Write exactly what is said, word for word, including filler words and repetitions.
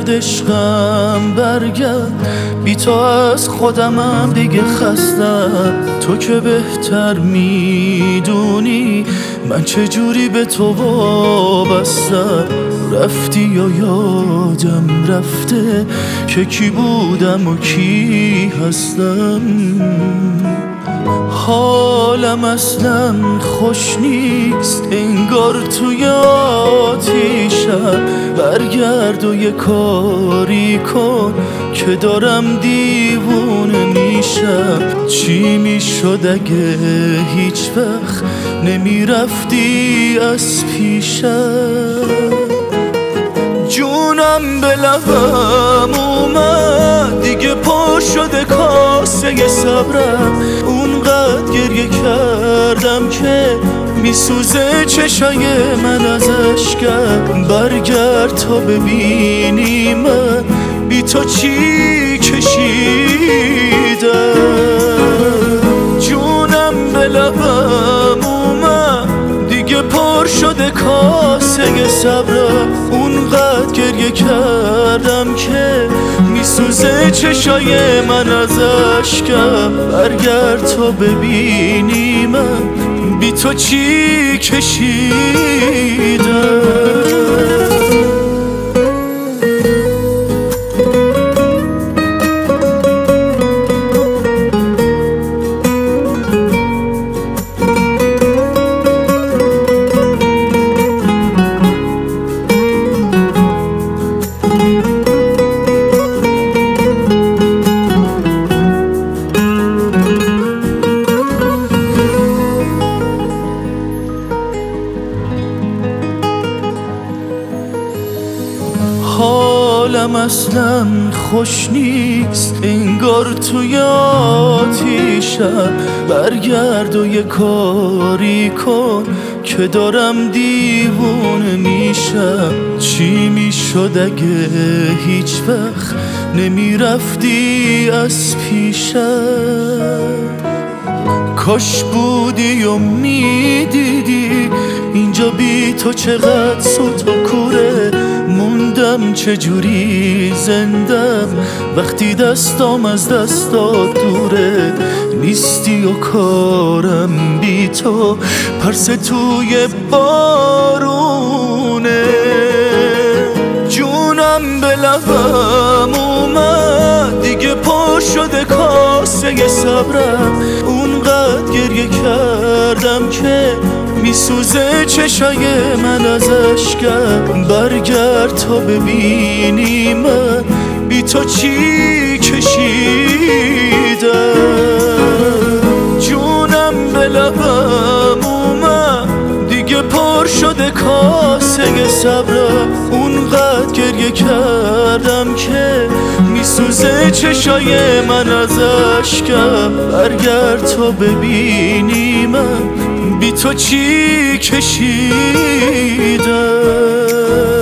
برگرد عشقم برگرد، بی تو از خودمم دیگه خستم. تو که بهتر میدونی من چجوری به تو وابستم. رفتی یا یادم رفته که کی بودم و کی هستم. حالم اصلا خوش نیست انگار توی آتیشم. برگرد و یه کاری کن که دارم دیوونه میشم. چی میشد اگه هیچ وقت نمیرفتی از پیشم. جونم به لبم اومد دیگه پر شده کاسه صبرم. اونقدر گریه کردم که میسوزه چشای من از اشکم. برگرد تا ببینی من بی تو چی کشیدم. جونم به لبم اومد دیگه پر شده کاسه صبرم. اونقدر گریه کردم که میسوزه چشای من از اشکم. برگرد تا ببینی من بی تو چی کشیدم. حالم اصلا خوش نیست انگار توی آتیشم. برگرد و یه کاری کن که دارم دیوونه میشم. چی میشد اگه هیچ وقت نمیرفتی از پیشم. کاش بودی و میدیدی اینجا بی تو چقدر سوت و کوره. موندم چجوری زندم وقتی دستام از دستات دوره. نیستی و کارم بی تو پرس توی بارونه. جونم به لبم اومد دیگه پر شده کاسه صبرم. اونقدر گریه کردم که میسوزه چشای من از اشکم. برگرد تا ببینی من بی تو چی کشیدم. جونم به لبم اومد دیگه پر شده کاسه صبرم. اونقدر گریه کردم که میسوزه چشای من از اشکم. برگرد تا ببینی من بی تو چی کشیدم.